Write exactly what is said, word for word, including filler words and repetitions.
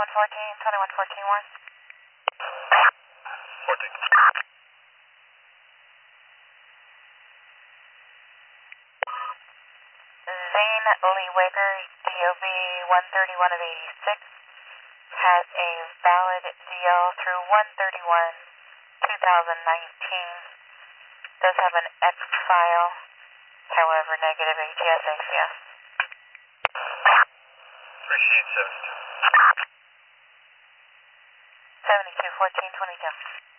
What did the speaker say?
twenty-one fourteen, twenty-one fourteen one. fourteen. Zane Lee Waker, D O B one thirty-one of eighty-six, has a valid D L through one thirty-one twenty nineteen. Does have an X file, however negative A T S A C S. Appreciate seventy-two. seventy-two fourteen twenty-two.